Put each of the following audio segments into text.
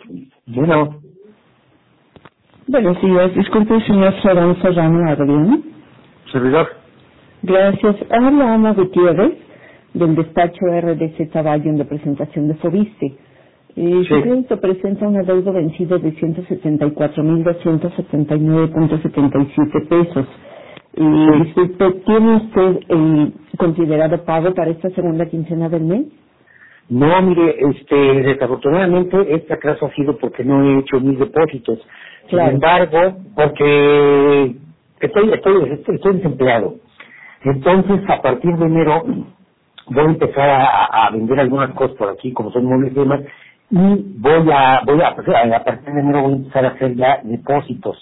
Bueno, Buenos días, disculpe, señor Serrano Serrano Adrián. servidor. Gracias. Habla Ana Gutiérrez, del despacho RDC Caballo en representación de Fobiste. Su crédito presenta un adeudo vencido de 174,279.77 pesos. Disculpe, ¿tiene usted considerado pago para esta segunda quincena del mes? No, mire, desafortunadamente este atraso ha sido porque no he hecho mis depósitos. Claro. Sin embargo, porque estoy desempleado. Entonces, a partir de enero voy a empezar a vender algunas cosas por aquí, como son muebles y demás, y a partir de enero voy a empezar a hacer ya depósitos.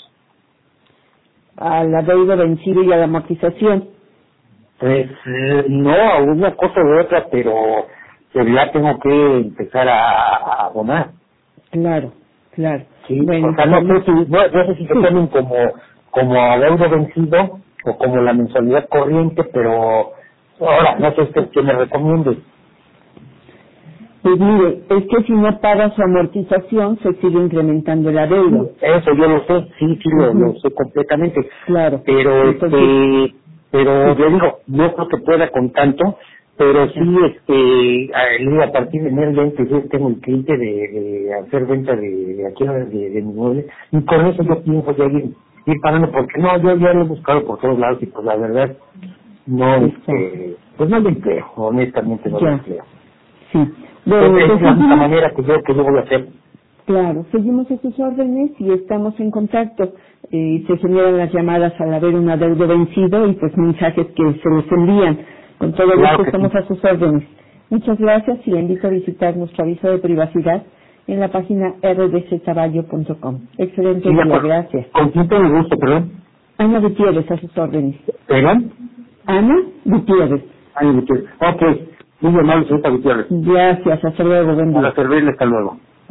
Al adeudo vencido y a la amortización. Pues no, a una cosa u otra, pero ya tengo que empezar a abonar. Claro, claro. Sí, Bueno, o sea, no sé si se tomen como adeudo vencido o como la mensualidad corriente, pero ahora no sé usted qué me recomiende. Pues mire, es que si no paga su amortización, se sigue incrementando el adeudo. Eso yo lo sé, sí, lo sé completamente. Claro. Pero Entonces, pero yo digo, no creo que pueda con tanto, pero sí, a partir de enero ya empecé, tengo el cliente de hacer venta de aquí de mi mueble, y con eso yo pienso ya ir pagando, porque no, yo ya lo he buscado por todos lados y pues la verdad, no, pues no lo empleo, honestamente no lo empleo. Sí. Bueno, esa es la única manera que yo voy a hacer. Claro, seguimos a sus órdenes y estamos en contacto. Se generan las llamadas al haber un adeudo vencido y pues mensajes que se les envían. Con todo Claro gusto que estamos sí. a sus órdenes. Muchas gracias y le invito a visitar nuestro aviso de privacidad en la página rdccaballo.com. Excelente Sí, día, gracias. ¿Con quién tengo el gusto, perdón? Ana Gutiérrez, a sus órdenes. ¿Perdón? Ana Gutiérrez. Gutiérrez. Ok, muy amable, señorita Gutiérrez. Gracias, hasta luego, buen día. Para servirle, hasta luego.